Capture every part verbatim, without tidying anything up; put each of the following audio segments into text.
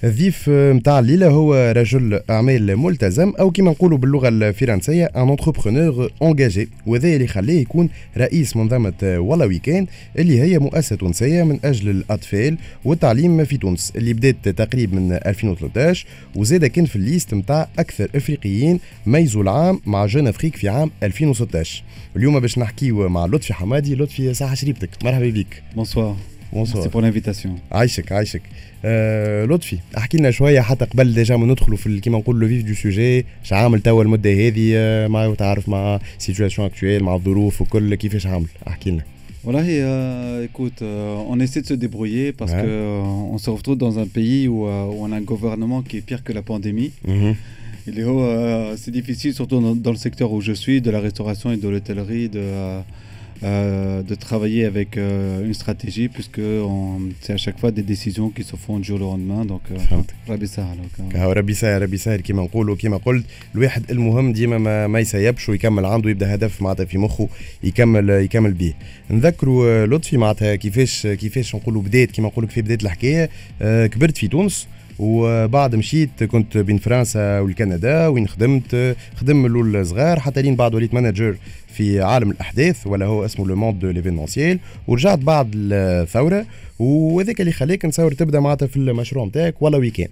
الضيف متاع الليله هو رجل اعمال ملتزم او كما نقولوا باللغه الفرنسيه ان انتربرونور انجاجي، وهذا اللي خليه يكون رئيس منظمه ولا ويكان اللي هي مؤسسه تونسيه من اجل الاطفال والتعليم في تونس اللي بدات تقريبا من ألفين وثلاثة عشر، وزاد كان في الليست متاع اكثر افريقيين ميزوا العام مع جون افريك في عام ألفين وستة عشر. اليوم باش نحكيو مع لطفي حمادي. لطفي صحه شريبتك، مرحبا بك. Bonsoir. Bonsoir. Merci pour l'invitation. عايشك عايشك. آه لطفي احكي لنا شويه حتى قبل ديجا ما ندخلوا في كيما نقول لو فيف دو سوجي، اش عامل توا المده هذه آه مع تعرف مع سيتواسيون اكطويل مع الظروف وكل كيفاش عامل، احكي لنا. Voilà, et, euh, écoute, euh, on essaie de se débrouiller parce ouais. que euh, on se retrouve dans un pays où, euh, où on a un gouvernement qui est pire que la pandémie. Mm-hmm. Il est, euh, c'est difficile, surtout dans, dans le secteur où je suis, de la restauration et de l'hôtellerie, de euh, Euh, de travailler avec euh, une stratégie puisque on, c'est à chaque fois des décisions qui se font du jour au lendemain. Donc ربي يسهل. ربي يسهل ربي يسهل كما نقولوا. كما قلت الواحد المهم ديما ما, ما يسيبش ويكمل عنده، يبدا هدف معناتها في مخه يكمل يكمل به. نذكروا لطفي معناتها كيفاش كيفاش نقولوا بدات كما نقولوا في بدايه الحكايه. آه كبرت في تونس وبعد مشيت كنت بين فرنسا والكندا وين خدمت خدم من الصغار حتى لين بعد وليت مانجر في عالم الاحداث ولا هو اسمه لو موند دو ليفينمونسيال، ورجعت بعد الثوره وهذاك اللي خليك نصور تبدا معناتها في المشروع نتاعك ولا ويكان.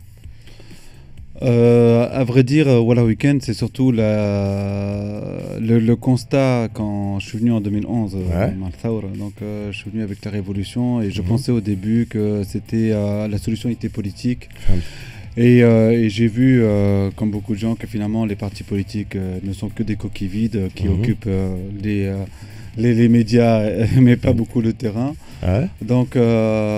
Euh, à vrai dire, Walla Weekend, c'est surtout la, le, le constat quand je suis venu en deux mille onze, ouais. euh, donc euh, je suis venu avec la révolution et je mm-hmm. pensais au début que c'était euh, la solution était politique. Et, euh, et j'ai vu, euh, comme beaucoup de gens, que finalement les partis politiques euh, ne sont que des coquilles vides qui mm-hmm. occupent euh, les, euh, les, les médias, mais pas beaucoup le terrain. Ouais. Donc euh,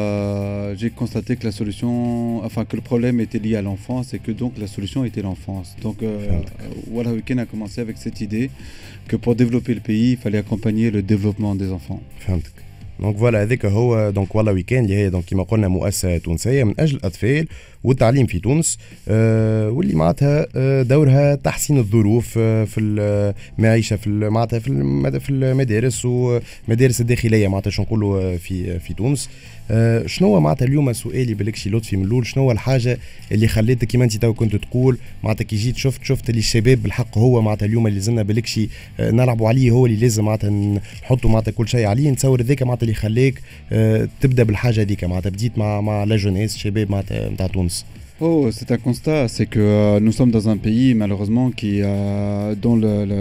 j'ai constaté que la solution, enfin que le problème était lié à l'enfance et que donc la solution était l'enfance. Donc euh, Walla Weekend a commencé avec cette idée que pour développer le pays, il fallait accompagner le développement des enfants. فهمتك. دونك فوالا هذاك هو دونك ولا ويكان اللي هي دونك كما قلنا مؤسسه تونسيه من اجل الاطفال والتعليم في تونس، آه واللي معناتها آه دورها تحسين الظروف آه في المعيشه في معناتها في في المدارس ومدارس الداخليه معناتها شو نقولوا في في تونس. آه شنو معناتها اليوم سؤالي بالكشي لطفي من الاول، شنو الحاجه اللي خليتك كيما انت تو كنت تقول معناتها كي جيت شفت شفت اللي الشباب بالحق هو معناتها اليوم اللي زلنا بالكشي آه نلعبوا عليه، هو اللي لازم معناتها نحطوا معناتها كل شيء عليه، نتصور ذاك معناتها اللي خليك آه تبدا بالحاجه هذيك معناتها بديت مع مع لا جونيس شباب معناتها نتاع تونس. Oh, c'est un constat, c'est que euh, nous sommes dans un pays malheureusement qui, euh, dont le, le,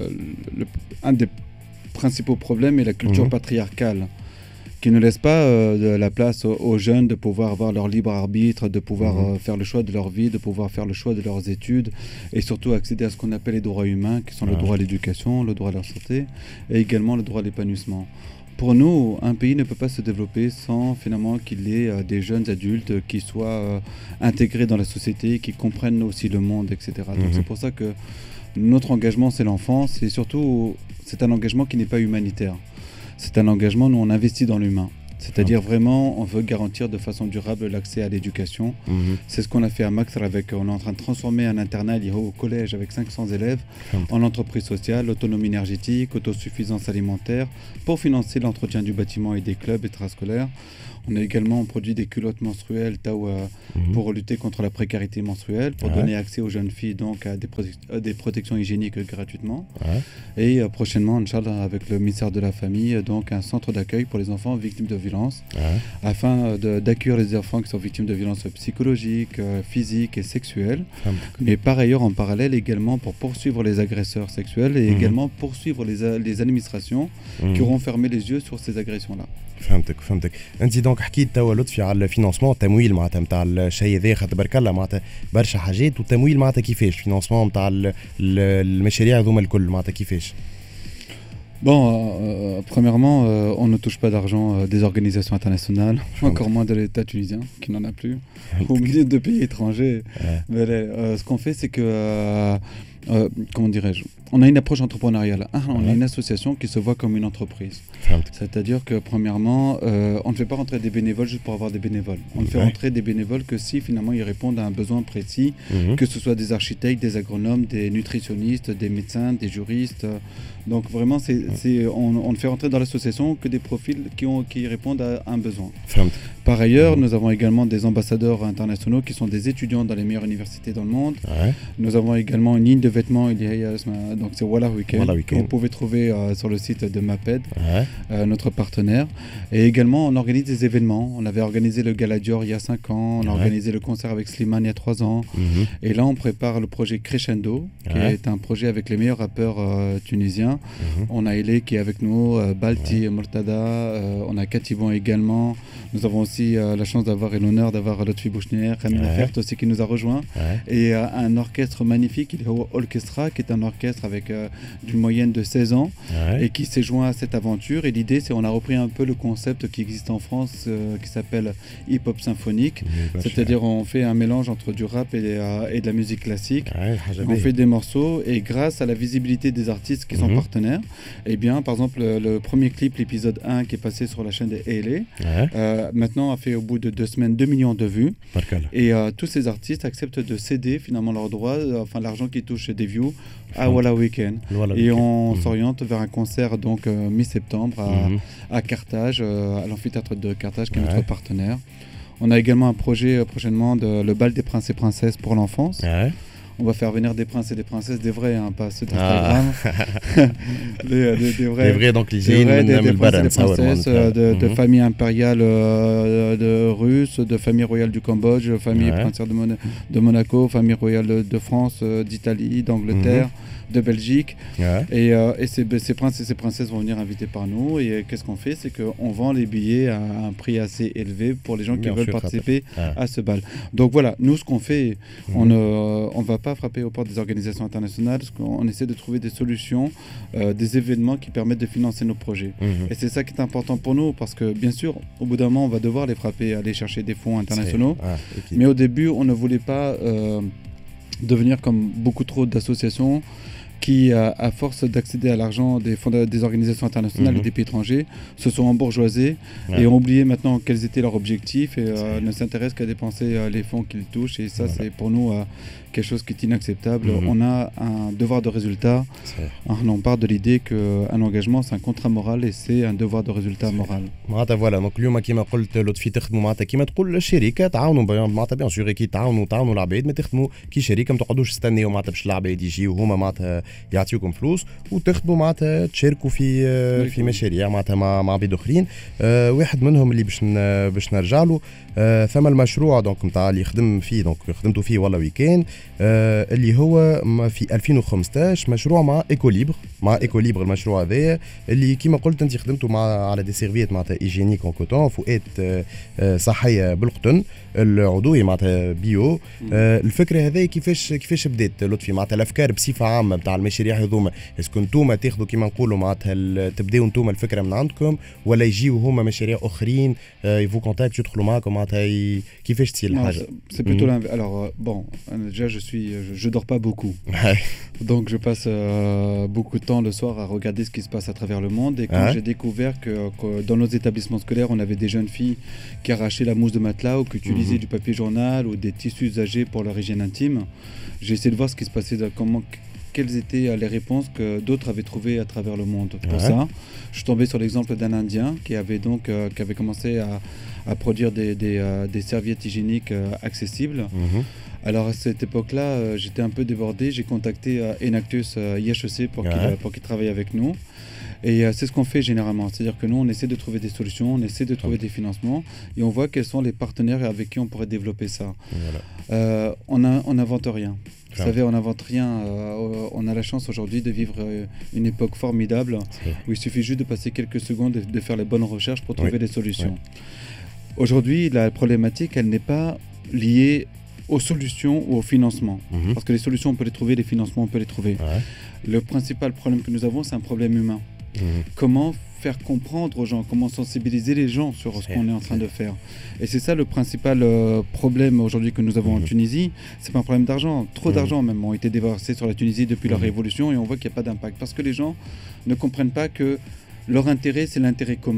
le, un des principaux problèmes est la culture mmh. patriarcale, qui ne laisse pas euh, de la place aux, aux jeunes de pouvoir avoir leur libre arbitre, de pouvoir mmh. euh, faire le choix de leur vie, de pouvoir faire le choix de leurs études et surtout accéder à ce qu'on appelle les droits humains, qui sont mmh. le droit à l'éducation, le droit à la santé et également le droit à l'épanouissement. Pour nous, un pays ne peut pas se développer sans finalement qu'il ait euh, des jeunes adultes qui soient euh, intégrés dans la société, qui comprennent aussi le monde, et cetera. Donc mmh. c'est pour ça que notre engagement, c'est l'enfance et surtout, c'est un engagement qui n'est pas humanitaire. C'est un engagement où on investit dans l'humain. C'est-à-dire vraiment, on veut garantir de façon durable l'accès à l'éducation. Mmh. C'est ce qu'on a fait à Maxr avec, on est en train de transformer un internat au collège avec cinq cents élèves mmh. en entreprise sociale, autonomie énergétique, autosuffisance alimentaire, pour financer l'entretien du bâtiment et des clubs extrascolaires. On a également produit des culottes menstruelles taou, euh, mmh. pour lutter contre la précarité menstruelle, pour ouais. donner accès aux jeunes filles donc, à, des prote- à des protections hygiéniques gratuitement. Ouais. Et euh, prochainement, Inch'Allah, avec le ministère de la Famille, donc un centre d'accueil pour les enfants victimes de violences, ouais. afin de, d'accueillir les enfants qui sont victimes de violences psychologiques, euh, physiques et sexuelles. Mmh. Mais par ailleurs, en parallèle également pour poursuivre les agresseurs sexuels et mmh. également poursuivre les, les administrations mmh. qui auront fermé les yeux sur ces agressions-là. فهمتك فهمتك. انت دونك حكيت توا لطفي على الفينانسمون التمويل معناتها نتاع الشيء هذا، خاطر تبارك الله معناتها برشا حاجات والتمويل معناتها كيفاش الفينانسمون نتاع المشاريع هذوما الكل معناتها كيفاش؟ Bon, euh, premièrement, euh, on ne touche pas d'argent euh, des organisations internationales, encore moins de l'État tunisien, qui n'en a plus, ou milieu de pays étrangers. Ouais. Mais, euh, ce qu'on fait, c'est que, euh, euh, comment dirais-je, on a une approche entrepreneuriale. Ah, on ouais. a une association qui se voit comme une entreprise. C'est-à-dire que, premièrement, euh, on ne fait pas rentrer des bénévoles juste pour avoir des bénévoles. On ne fait ouais. rentrer des bénévoles que si, finalement, ils répondent à un besoin précis, mmh. que ce soit des architectes, des agronomes, des nutritionnistes, des médecins, des juristes. Donc, vraiment, c'est, c'est, on, on ne fait rentrer dans l'association que des profils qui, ont, qui répondent à un besoin. Par ailleurs, mmh. nous avons également des ambassadeurs internationaux qui sont des étudiants dans les meilleures universités dans le monde. Ouais. Nous avons également une ligne de vêtements, donc c'est Wallah Weekend, voilà Weekend. que vous pouvez trouver euh, sur le site de Maped, ouais. euh, notre partenaire. Et également, on organise des événements. On avait organisé le Gala Dior il y a cinq ans, on a ouais. organisé le concert avec Slimane il y a trois ans. Mmh. Et là, on prépare le projet Crescendo, qui ouais. est un projet avec les meilleurs rappeurs euh, tunisiens. Mmh. On a Elé qui est avec nous, euh, Balti, ouais. Murtada, euh, on a Katibon également. Nous avons aussi euh, la chance d'avoir et l'honneur d'avoir Lotfi Bouchner, Ramil Fert aussi qui nous a rejoint. Ouais. Et euh, un orchestre magnifique, il est au Orchestra, qui est un orchestre avec euh, d'une moyenne de seize ans ouais. et qui s'est joint à cette aventure. Et l'idée, c'est on a repris un peu le concept qui existe en France euh, qui s'appelle hip-hop symphonique. C'est-à-dire on fait un mélange entre du rap et, euh, et de la musique classique. Ouais, on fait des morceaux et grâce à la visibilité des artistes qui mm-hmm. sont partenaires, eh bien, par exemple, le, le premier clip, l'épisode un qui est passé sur la chaîne de Elé, ouais. euh, maintenant a fait au bout de deux semaines deux millions de vues. Parcal. Et euh, tous ces artistes acceptent de céder finalement leurs droits, euh, enfin l'argent qui touche des views à Wallah Weekend. Voilà et weekend. on mmh. s'oriente vers un concert donc euh, mi-septembre à, mmh. à Carthage, euh, à l'amphithéâtre de Carthage qui est ouais. notre partenaire. On a également un projet euh, prochainement de le bal des princes et princesses pour l'enfance. Ouais. On va faire venir des princes et des princesses, des vrais, hein, pas ceux d'Instagram. Ah. des, des, des vrais. Des vrais, donc les des, vrais, des, des princes et des princesses, euh, de, de mm-hmm. famille impériale euh, de russe, de famille royale du Cambodge, de famille ouais. princière de, Mon- de Monaco, famille royale de, de France, euh, d'Italie, d'Angleterre. Mm-hmm. de Belgique ouais. et, euh, et ces, ces princes et ces princesses vont venir invités par nous et euh, qu'est-ce qu'on fait, c'est qu'on vend les billets à un prix assez élevé pour les gens qui Bien veulent participer ouais. à ce bal. Donc voilà, nous ce qu'on fait, mmh. on ne euh, on va pas frapper aux portes des organisations internationales, parce qu'on essaie de trouver des solutions, euh, des événements qui permettent de financer nos projets. Mmh. Et c'est ça qui est important pour nous, parce que bien sûr, au bout d'un moment, on va devoir les frapper, aller chercher des fonds internationaux, ah, mais au début, on ne voulait pas euh, devenir comme beaucoup trop d'associations qui, à, à force d'accéder à l'argent des, fonds, des organisations internationales mmh. et des pays étrangers, se sont embourgeoisés ouais. et ont oublié maintenant quels étaient leurs objectifs et euh, ne s'intéressent qu'à dépenser euh, les fonds qu'ils touchent. Et ça, voilà. c'est pour nous euh, quelque chose qui est inacceptable. Mmh. On a un devoir de résultat. On parle de l'idée qu'un engagement, c'est un contrat moral et c'est un devoir de résultat moral. معناتها فوالا دونك اليوم كيما قلت لطفي تخدموا معناتها كيما تقول شركه تعاونوا معناتها بيان سور كي تعاونوا تعاونوا العباد ما تخدموا كي شركه ما تقعدوش تستناو معناتها باش العباد يجيو هما معناتها يعطيوكم فلوس وتخدموا معناتها تشاركوا في في مشاريع معناتها مع مع عباد اخرين. أه واحد منهم اللي باش باش نرجع له أه ثم المشروع دونك نتاع اللي خدم فيه دونك خدمتوا فيه والله ويكند أه اللي هو في ألفين وخمسطاش مشروع مع ايكوليبر مع ايكوليبر المشروع هذايا اللي كيما قلت انت خدمتوا مع على دي سيرفيت معناتها ايجينيك اون كوتون فؤات أه صحيه بالقطن العضوي معناتها بيو. أه الفكره هذه كيفاش كيفاش بدات لطفي معناتها الافكار بصفه عامه نتاع المشاريع هذوما اسكو نتوما تاخذوا كيما نقولوا معناتها تبداو نتوما الفكره من عندكم ولا يجيو هما مشاريع اخرين يفو كونتاكت يدخلوا معكم معناتها كيفاش تصير الحاجه؟ C'est plutôt l'inverse. Alors euh, bon, déjà je suis je, je dors pas beaucoup. Donc je passe euh, beaucoup de temps le soir à regarder ce qui se passe à travers le monde et quand ouais. j'ai découvert que, que dans nos établissements scolaires, on avait des jeunes filles qui arrachaient la mousse de matelas ou qui utilisaient mm-hmm. du papier journal ou des tissus usagés pour leur hygiène intime, j'ai essayé de voir ce qui se passait, de, comment quelles étaient les réponses que d'autres avaient trouvées à travers le monde. Pour ouais. ça, je suis tombé sur l'exemple d'un Indien qui avait donc euh, qui avait commencé à, à produire des, des, euh, des serviettes hygiéniques euh, accessibles. Mm-hmm. Alors à cette époque-là, euh, j'étais un peu débordé. J'ai contacté euh, Enactus euh, I H E C pour ouais. qu'il euh, pour qu'il travaille avec nous. Et euh, c'est ce qu'on fait généralement, c'est-à-dire que nous on essaie de trouver des solutions, on essaie de trouver okay. des financements et on voit quels sont les partenaires avec qui on pourrait développer ça. Voilà. Euh, on n'invente rien. Vous Claire. savez, on n'invente rien. Euh, on a la chance aujourd'hui de vivre euh, une époque formidable où il suffit juste de passer quelques secondes et de faire les bonnes recherches pour trouver oui. des solutions. Oui. Aujourd'hui, la problématique, elle n'est pas liée aux solutions ou au financement. Mm-hmm. Parce que les solutions, on peut les trouver, les financements, on peut les trouver. Ouais. Le principal problème que nous avons, c'est un problème humain. Mmh. Comment faire comprendre aux gens, comment sensibiliser les gens sur ce qu'on est en train de faire. Et c'est ça le principal euh, problème aujourd'hui que nous avons mmh. en Tunisie. C'est pas un problème d'argent. Trop mmh. d'argent même ont été déversés sur la Tunisie depuis mmh. la révolution et on voit qu'il n'y a pas d'impact. Parce que les gens ne comprennent pas que leur intérêt, c'est l'intérêt commun.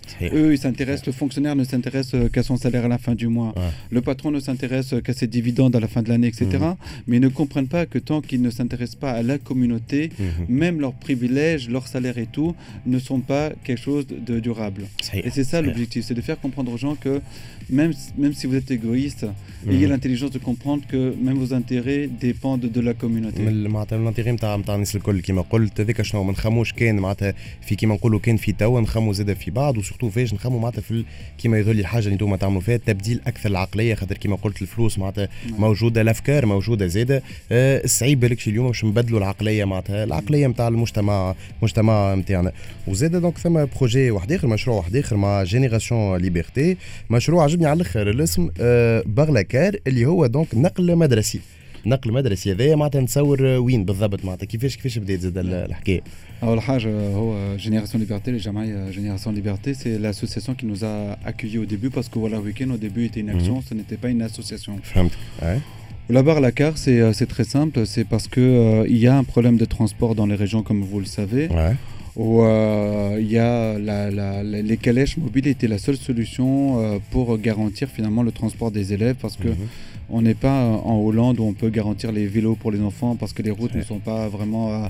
صحيح. Eux, ils s'intéressent, le fonctionnaire ne s'intéresse qu'à son salaire à la fin du mois. Ouais. Le patron ne s'intéresse qu'à ses dividendes à la fin de l'année, et cetera. Mm-hmm. Mais ils ne comprennent pas que tant qu'ils ne s'intéressent pas à la communauté, mm-hmm. même leurs privilèges, leur salaire et tout, ne sont pas quelque chose de durable. صحيح. Et c'est ça صحيح. L'objectif, c'est de faire comprendre aux gens que même, même si vous êtes égoïste, mm-hmm. ayez l'intelligence de comprendre que même vos intérêts dépendent de la communauté. معناتها الانتيغي نتاع نتاع الناس الكل كما قلت هذاك شنو ما نخموش كان معناتها في كيما نقولوا كان في توا نخمو زاده في بعض وسورتو فاش نخمو معناتها في كيما يظل الحاجه اللي انتم تعملوا فيها تبديل اكثر العقليه خاطر كيما قلت الفلوس معناتها موجوده الافكار موجوده زاده أه الصعيب بالك اليوم باش نبدلوا العقليه معناتها العقليه نتاع المجتمع المجتمع نتاعنا وزاده دونك ثم بروجي واحد اخر مشروع واحد اخر مع جينيراسيون ليبرتي مشروع عجبني على الاخر الاسم أه بغلاكار اللي هو دونك نقل مدرسي نقل مدرسي هذايا معناتها نتصور وين بالضبط معناتها كيفاش كيفاش بدات زاد الحكايه. أول حاجة هو Génération Liberté, les Jamaï Génération Liberté, c'est l'association qui nous a accueillis au début parce que voilà Week-end au début était une action, mm-hmm. ce n'était pas une association. Ouais. La Barlacar, c'est c'est très simple, c'est parce que euh, il y a un problème de transport dans les régions comme vous le savez. Ouais. Où euh, il y a la, la, la, les calèches mobiles étaient la seule solution euh, pour garantir finalement le transport des élèves parce que mm-hmm. on n'est pas en Hollande où on peut garantir les vélos pour les enfants parce que les routes ouais. ne sont pas vraiment euh,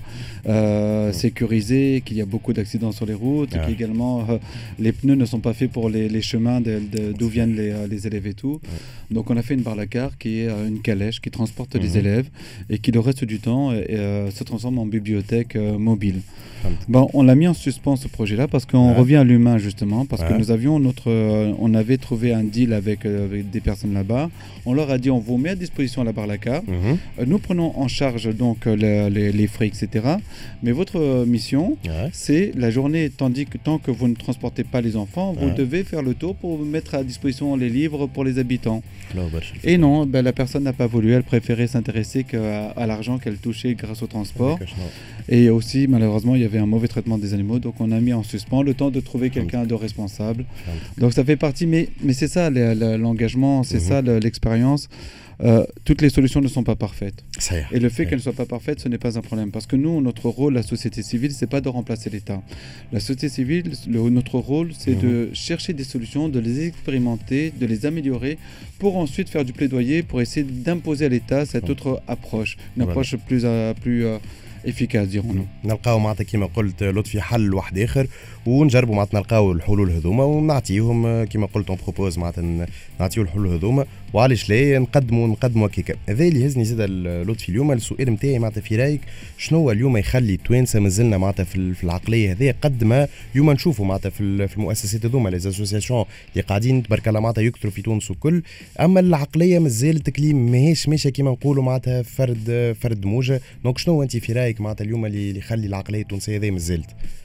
euh, sécurisées, qu'il y a beaucoup d'accidents sur les routes, ouais. qu'également euh, les pneus ne sont pas faits pour les, les chemins de, de, d'où viennent les, les élèves et tout. Ouais. Donc on a fait une barlacar qui est euh, une calèche qui transporte mm-hmm. les élèves et qui le reste du temps et, et, euh, se transforme en bibliothèque euh, mobile. Bon, on l'a mis en suspens ce projet-là parce qu'on ouais. revient à l'humain justement parce ouais. que nous avions notre, euh, on avait trouvé un deal avec, euh, avec des personnes là-bas. On leur a dit on vous met à disposition la barlacar. Mm-hmm. Euh, nous prenons en charge donc le, les, les frais et cetera. Mais votre mission ouais. c'est la journée tandis que tant que vous ne transportez pas les enfants, vous ouais. devez faire le tour pour mettre à disposition les livres pour les habitants. Non, bah, et non, ben, la personne n'a pas voulu. Elle préférait s'intéresser qu'à à l'argent qu'elle touchait grâce au transport. Et aussi malheureusement il y avait un mauvais traitement des animaux, donc on a mis en suspens le temps de trouver quelqu'un de responsable. Donc ça fait partie, mais, mais c'est ça l'engagement, c'est mmh. ça l'expérience. Euh, toutes les solutions ne sont pas parfaites. Et le fait qu'elles ne soient pas parfaites, ce n'est pas un problème. Parce que nous, notre rôle, la société civile, c'est pas de remplacer l'État. La société civile, le, notre rôle, c'est mmh. de chercher des solutions, de les expérimenter, de les améliorer, pour ensuite faire du plaidoyer, pour essayer d'imposer à l'État cette autre approche, une approche voilà. plus, euh, plus euh, efficace dirons-nous. نلقاو معناتها كيما قلت لطفي حل واحد اخر ونجربوا معناتها نلقاو الحلول هذوما ونعطيهم كيما قلت اون بروبوز معناتها نعطيو الحلول هذوما وعلاش لا نقدموا نقدموا هكاك. هذا اللي هزني زاد لطفي اليوم السؤال نتاعي معناتها في رايك شنو هو اليوم يخلي التوانسه مازلنا معناتها في العقليه هذه قد ما اليوم نشوفوا معناتها في المؤسسات هذوما لي اسوسياسيون اللي قاعدين تبارك الله معناتها يكثروا في تونس وكل اما العقليه مازال تكليم ماهيش ماشيه كيما نقولوا معناتها فرد فرد موجه. دونك شنو انت في رايك معناتها اليوم اللي يخلي العقليه التونسيه هذه مازالت؟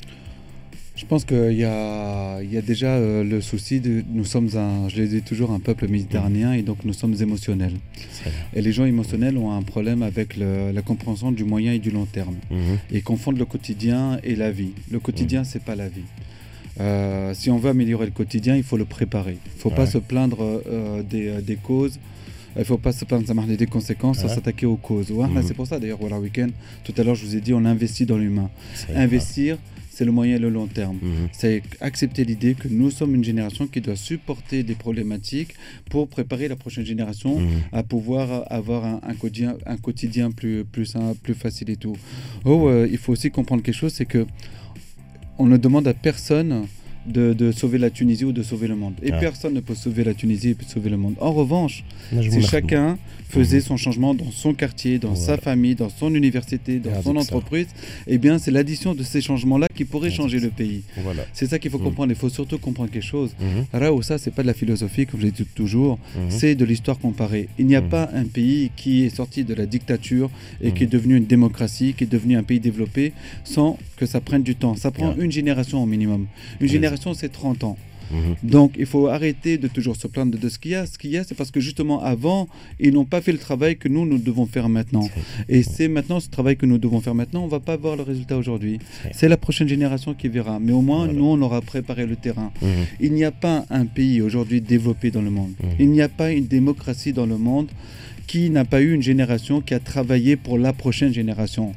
Je pense qu'il y a, il y a déjà euh, le souci de nous sommes un, je le dis toujours, un peuple méditerranéen mmh. et donc nous sommes émotionnels. Et les gens émotionnels ont un problème avec le, la compréhension du moyen et du long terme. Mmh. Et confondent le quotidien et la vie. Le quotidien, mmh. c'est pas la vie. Euh, si on veut améliorer le quotidien, il faut le préparer. Il ne faut ouais. pas se plaindre euh, des, des causes. Il ne faut pas se plaindre des conséquences, ouais. s'attaquer aux causes. Ouais, mmh. C'est pour ça d'ailleurs, voilà, week-end, tout à l'heure je vous ai dit, on investit dans l'humain. Investir, c'est le moyen et le long terme. Mmh. C'est accepter l'idée que nous sommes une génération qui doit supporter des problématiques pour préparer la prochaine génération mmh. à pouvoir avoir un, un quotidien, un quotidien plus, plus, simple, plus facile et tout. Oh, euh, il faut aussi comprendre quelque chose, c'est que on ne demande à personne De, de sauver la Tunisie ou de sauver le monde. Et ah. personne ne peut sauver la Tunisie et sauver le monde. En revanche, si chacun faisait mmh. son changement dans son quartier, dans voilà. sa famille, dans son université, dans ah, son entreprise, eh bien c'est l'addition de ces changements-là qui pourrait ah, changer le pays. Voilà. C'est ça qu'il faut mmh. comprendre. Il faut surtout comprendre quelque chose. Mmh. Là où ça, c'est pas de la philosophie, comme je l'ai dit toujours, mmh. c'est de l'histoire comparée. Il n'y a mmh. pas un pays qui est sorti de la dictature et mmh. qui est devenu une démocratie, qui est devenu un pays développé, sans que ça prenne du temps. Ça prend ah. une génération au minimum. Une génération c'est trente ans. Mmh. Donc il faut arrêter de toujours se plaindre de ce qu'il y a. Ce qu'il y a, c'est parce que justement avant, ils n'ont pas fait le travail que nous, nous devons faire maintenant. Et c'est maintenant ce travail que nous devons faire maintenant. On ne va pas voir le résultat aujourd'hui. C'est la prochaine génération qui verra. Mais au moins, voilà. nous, on aura préparé le terrain. Mmh. Il n'y a pas un pays aujourd'hui développé dans le monde. Mmh. Il n'y a pas une démocratie dans le monde qui n'a pas eu une génération qui a travaillé pour la prochaine génération.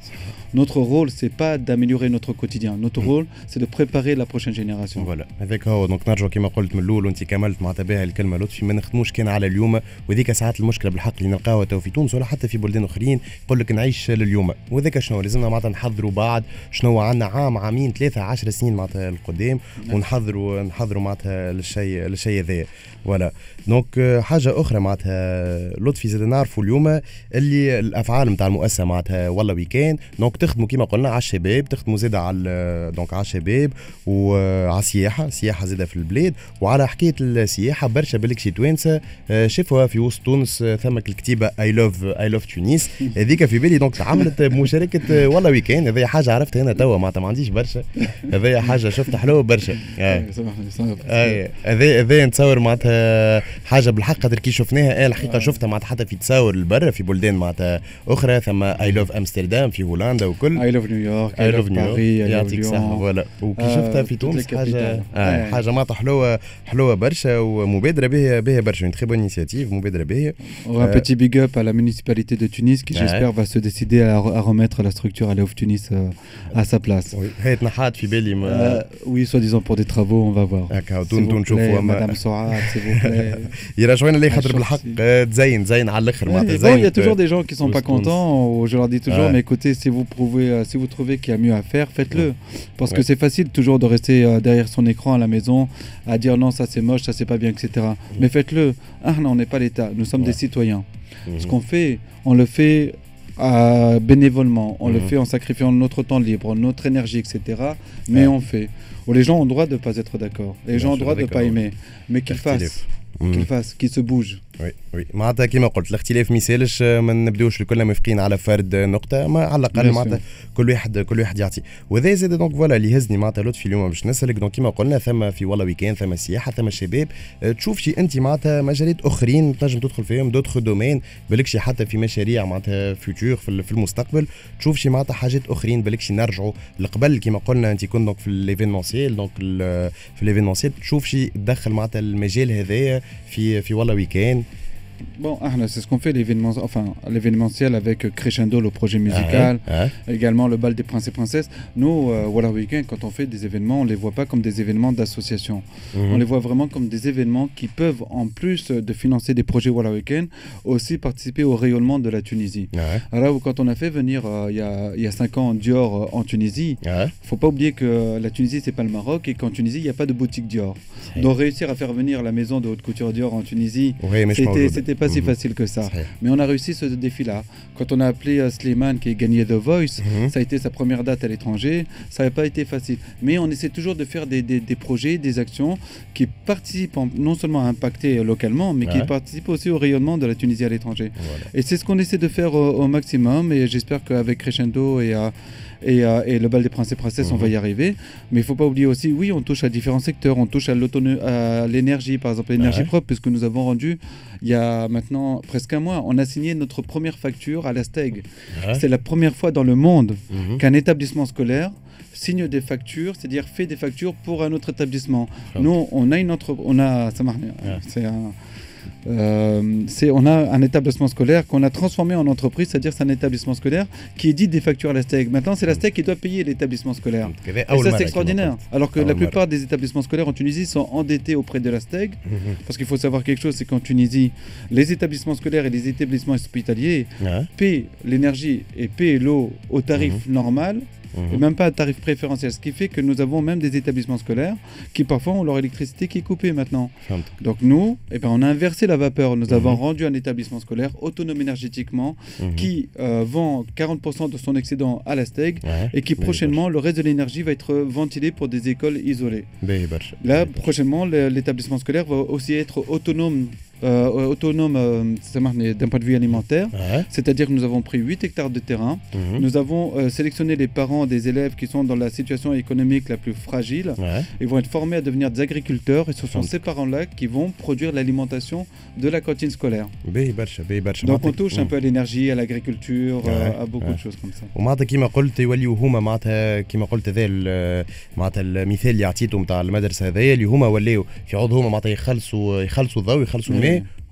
Notre rôle, c'est pas d'améliorer notre quotidien. Notre mmh. rôle, c'est de préparer la prochaine génération. Voilà. هذاك هو دونك نرجع كما قلت من الاول وانت كملت معناتها بها الكلمه لطفي ما نخدموش كان على اليوم وذيك ساعات المشكله بالحق اللي نلقاوها تو في تونس ولا حتى في بلدان اخرين يقول لك نعيش لليوم وذاك شنو لازمنا معناتها نحضروا بعد شنو عندنا عام عامين ثلاثه عشر سنين معناتها القدام ونحضروا نحضروا معناتها للشيء للشيء هذا ولا دونك حاجه اخرى معناتها لطفي زاد نعرفوا اليوم اللي الافعال نتاع المؤسسه معناتها والله ويكان دونك تخدموا كما قلنا على الشباب تخدموا زاد على دونك على الشباب وعلى السياحه سياحه زاده في البلاد وعلى حكايه السياحه برشا بالك شي توانسه شافوها في وسط تونس ثمك الكتيبه اي لوف اي لوف تونس هذيك في بالي دونك عملت بمشاركه والله ويكان هذه حاجه عرفتها هنا توا معناتها ما عنديش برشا هذه حاجه شفت حلوه برشا اي هذا هذا نتصور معناتها حاجه بالحق قدر كي شفناها الحقيقه شفتها معناتها حتى في تصاور البر في بلدان معناتها اخرى ثم اي لوف امستردام في هولندا وكل اي لوف نيويورك اي لوف باريس يعطيك الصحه فوالا وكي شفتها في تونس حاجه آه حاجه معناتها حلوه حلوه برشا ومبادره بها بها برشا تري بون انيشيتيف مبادره بها un petit big up à la municipalité de Tunis qui j'espère va se décider à, à remettre la structure à Léof Tunis euh, à sa place. Oui, هي تنحات في بالي ما oui soi-disant pour des travaux on va voir. هكا تون نشوفوا مدام سعاد s'il vous plaît. يرجعونا لي خاطر بالحق تزين زين على الاخر معناتها زين. Il y a toujours des gens qui sont pas contents. Je leur dis toujours mais écoutez si vous prouvez si vous trouvez qu'il y a mieux à faire faites-le parce que c'est facile toujours de rester derrière son écran à la maison à dire non ça c'est moche ça c'est pas bien et cetera. Mais faites-le. Ah non on n'est pas l'État nous sommes des citoyens. Ce qu'on fait on le fait euh, bénévolement on le fait en sacrifiant notre temps libre notre énergie et cetera. Mais on fait. Où les gens ont le droit de ne pas être d'accord. Les gens ont le droit de ne pas aimer. Mais qu'ils fassent. Qu'ils fassent. Qu'ils se bougent. وي وي معناتها كيما قلت الاختلاف ما يسالش ما نبداوش كلنا موافقين على فرد نقطه ما على الاقل معناتها كل واحد كل واحد يعطي وهذا زاد دونك فوالا اللي هزني معناتها لطفي اليوم باش نسالك دونك كيما قلنا ثم في والله ويكان ثم سياحه ثم شباب تشوف شي انت معناتها مجالات اخرين تنجم تدخل فيهم دوتر دومين بالكشي حتى في مشاريع معناتها فيوتور في المستقبل تشوف شي معناتها حاجات اخرين بالكشي نرجعوا لقبل كيما قلنا انت كنت دونك في الايفينمونسيال دونك في الايفينمونسيال تشوف شي تدخل معناتها المجال هذايا في في والله ويكان. Bon, c'est ce qu'on fait l'événement, enfin l'événementiel avec Crescendo, le projet musical, ah ouais, ah. également le bal des princes et princesses. Nous, euh, voilà Weekend, quand on fait des événements, on les voit pas comme des événements d'association. Mm-hmm. On les voit vraiment comme des événements qui peuvent, en plus de financer des projets Voilà Weekend, aussi participer au rayonnement de la Tunisie. Ah ouais. Alors quand on a fait venir euh, il y a il y a cinq ans Dior euh, en Tunisie, ah ouais. faut pas oublier que la Tunisie c'est pas le Maroc et qu'en Tunisie il y a pas de boutique Dior. Ouais. Donc réussir à faire venir la maison de haute couture Dior en Tunisie, ouais, c'était c'était pas mm-hmm. si facile que ça. Mais on a réussi ce défi-là. Quand on a appelé uh, Slimane qui a gagné The Voice, mm-hmm. ça a été sa première date à l'étranger. Ça n'a pas été facile. Mais on essaie toujours de faire des, des, des projets, des actions qui participent en, non seulement à impacter localement, mais ouais. qui participent aussi au rayonnement de la Tunisie à l'étranger. Voilà. Et c'est ce qu'on essaie de faire au, au maximum. Et j'espère qu'avec Crescendo et à Et, euh, et le bal des princes et princesses, mmh. on va y arriver. Mais il ne faut pas oublier aussi, oui, on touche à différents secteurs. On touche à, à l'énergie, par exemple, l'énergie ouais. propre, puisque nous avons rendu, il y a maintenant presque un mois, on a signé notre première facture à la Steg. Ouais. C'est la première fois dans le monde mmh. qu'un établissement scolaire signe des factures, c'est-à-dire fait des factures pour un autre établissement. Mmh. Nous, on a une autre... On a, ça marche, ouais. c'est un... Euh, c'est, on a un établissement scolaire qu'on a transformé en entreprise, c'est-à-dire c'est un établissement scolaire qui édite des factures à la Steg. Maintenant, c'est la Steg qui doit payer l'établissement scolaire. Et ça, c'est extraordinaire. Alors que la plupart des établissements scolaires en Tunisie sont endettés auprès de la Steg. Parce qu'il faut savoir quelque chose, c'est qu'en Tunisie, les établissements scolaires et les établissements hospitaliers ouais. paient l'énergie et paient l'eau au tarif mmh. normal. Mmh. Et même pas un tarif préférentiel, ce qui fait que nous avons même des établissements scolaires qui parfois ont leur électricité qui est coupée maintenant. Mmh. Donc nous, eh ben, on a inversé la vapeur. Nous mmh. avons rendu un établissement scolaire autonome énergétiquement mmh. qui euh, vend quarante pour cent de son excédent à la Steg ouais. et qui prochainement, le reste de l'énergie va être ventilé pour des écoles isolées. Là, prochainement, l'établissement scolaire va aussi être autonome Euh, autonome euh, d'un point de vue alimentaire, ouais. c'est-à-dire que nous avons pris huit hectares de terrain, mmh. nous avons euh, sélectionné les parents des élèves qui sont dans la situation économique la plus fragile, ouais. ils vont être formés à devenir des agriculteurs et ce sont mmh. ces parents-là qui vont produire l'alimentation de la cantine scolaire. Donc on touche un peu à l'énergie, à l'agriculture, ouais. euh, à beaucoup ouais. de choses comme ça. ومعناتها كما قلت يوليو هما معناتها كما قلت هذا معناتها المثال اللي عطيته نتاع المدرسه هذايا اللي هما ولاو في عوض هما معناتها يخلصوا يخلصوا الضوء يخلصوا الماء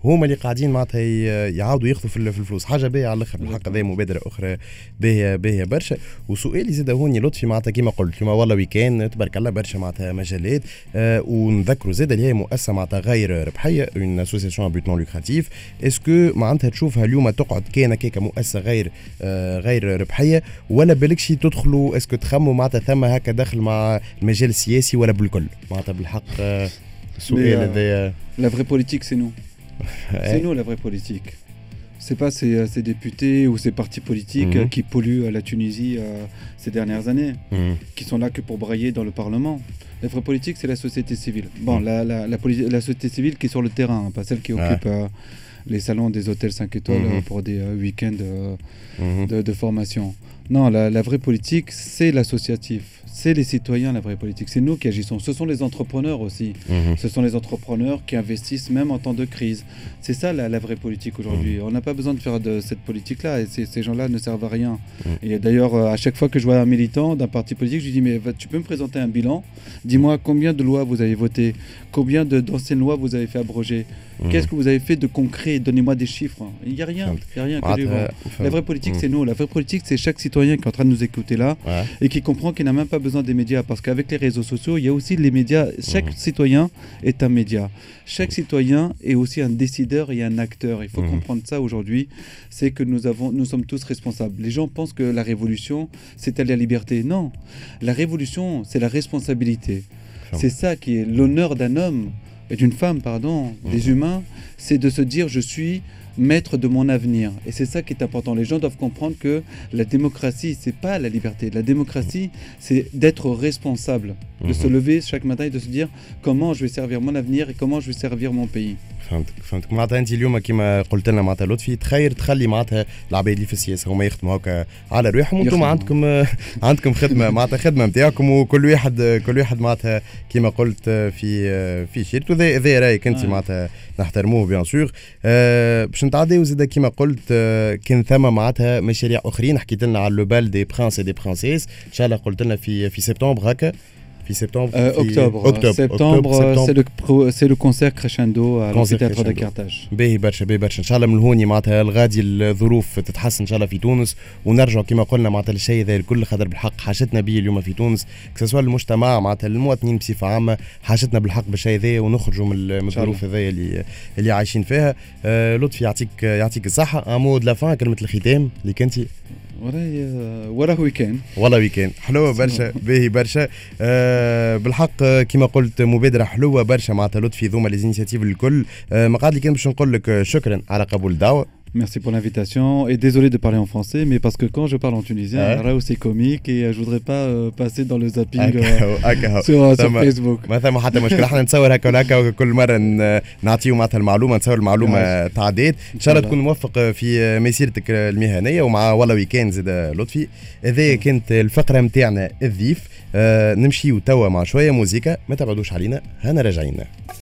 هما اللي قاعدين معناتها يعاودوا ياخذوا في الفلوس. حاجه باهيه على الاخر بالحق. هذه مبادره اخرى باهيه باهيه برشا. وسؤالي زاد هوني لطفي معناتها كيما قلت كيما والله ويكان تبارك الله برشا معناتها مجالات. آه ونذكروا زاد اللي هي مؤسسه معناتها غير ربحيه، اون اسوسياسيون بوت نون لوكراتيف. اسكو معناتها تشوفها اليوم تقعد كان كيكا مؤسسه غير آه غير ربحيه، ولا بالكشي تدخلوا اسكو تخموا معناتها ثم هكا دخل مع المجال السياسي ولا بالكل معناتها بالحق؟ آه السؤال هذا. La vraie politique, c'est nous. C'est nous la vraie politique. C'est pas ces, ces députés ou ces partis politiques mmh. qui polluent la Tunisie euh, ces dernières années, mmh. qui sont là que pour brailler dans le Parlement. La vraie politique, c'est la société civile. Bon, mmh. la, la, la, la société civile qui est sur le terrain, hein, pas celle qui occupe ouais. euh, les salons des hôtels cinq étoiles mmh. pour des euh, week-ends euh, mmh. de, de formation. Non, la, la vraie politique, c'est l'associatif. C'est les citoyens, la vraie politique. C'est nous qui agissons. Ce sont les entrepreneurs aussi. Mmh. Ce sont les entrepreneurs qui investissent même en temps de crise. C'est ça la, la vraie politique aujourd'hui. Mmh. On n'a pas besoin de faire de cette politique-là. Et ces, ces gens-là ne servent à rien. Mmh. Et d'ailleurs, à chaque fois que je vois un militant d'un parti politique, je lui dis, mais tu peux me présenter un bilan? Dis-moi combien de lois vous avez votées, combien de, d'anciennes lois vous avez fait abroger. Mmh. Qu'est-ce que vous avez fait de concret? Donnez-moi des chiffres. Il n'y a rien. Il n'y a rien que du vent. La vraie politique, mmh. c'est nous. La vraie politique, c'est chaque citoyen qui est en train de nous écouter là ouais. et qui comprend qu'il n'a même pas besoin des médias. Parce qu'avec les réseaux sociaux, il y a aussi les médias. Chaque mmh. citoyen est un média. Chaque mmh. citoyen est aussi un décideur et un acteur. Il faut mmh. comprendre ça aujourd'hui. C'est que nous, avons, nous sommes tous responsables. Les gens pensent que la révolution, c'est la liberté. Non. La révolution, c'est la responsabilité. Mmh. C'est ça qui est l'honneur d'un homme et d'une femme, pardon, mmh. des humains. C'est de se dire, je suis maître de mon avenir. Et c'est ça qui est important. Les gens doivent comprendre que la démocratie, c'est pas la liberté. La démocratie, c'est d'être responsable, de mmh. se lever chaque matin et de se dire comment je vais servir mon avenir et comment je vais servir mon pays. فهمتك فهمتك معناتها انت اليوم كيما قلت لنا معناتها لطفي تخير تخلي معناتها العباد اللي في السياسه هما يخدموا هكا على رواحهم وانتم عندكم عندكم خدمه معناتها خدمه نتاعكم وكل واحد كل واحد معناتها كيما قلت في في شيرته ذا ذا رايك انت معناتها نحترموه بيان سور. أه باش نتعداو زيد كيما قلت أه كان ثم معناتها مشاريع اخرين حكيت لنا على لو بال دي برانس اي دي برانسيس ان شاء الله قلت لنا في في سبتمبر هكا في سبتمبر euh, octobre. octobre septembre, septembre. C'est, le pro, c'est le concert crescendo à l'amphithéâtre de Carthage. باهي برشا باهي برشا ان شاء الله من هوني معناتها الغادي الظروف تتحسن ان شاء الله في تونس ونرجعوا كما قلنا معناتها الشيء ذا الكل خاطر بالحق حاجتنا به اليوم في تونس كسوا المجتمع معناتها المواطنين بصفه عامه حاجتنا بالحق بالشيء ذا ونخرجوا من الظروف هذيا اللي اللي عايشين فيها. آه لطفي يعطيك يعطيك الصحه. امو دو لا فان كلمه الختام اللي كنتي ولا ولا ويكند ولا ويكند حلوه برشا باهي برشا. أه بالحق كما قلت مبادره حلوه برشا معناتها لطفي ذوما لي انيشيتيف الكل. أه ما قعد لي كان باش نقول لك شكرا على قبول الدعوه. Merci pour l'invitation et désolé de parler en français, mais parce que quand je parle en tunisien, ouais. c'est comique et je voudrais pas euh, passer dans le zapping euh, sur, sur Facebook. ما ثم حتى مشكلة احنا نتصور هكا وهكا كل مرة نعطيو معناتها المعلومة نتصور المعلومة تعديت. إن شاء الله تكون موفق في مسيرتك المهنية ومع ولا ويكند زاد لطفي. هذه كانت الفقرة متاعنا الضيف. آه نمشيو توا مع شوية موسيقى ما تبعدوش علينا هنا راجعين.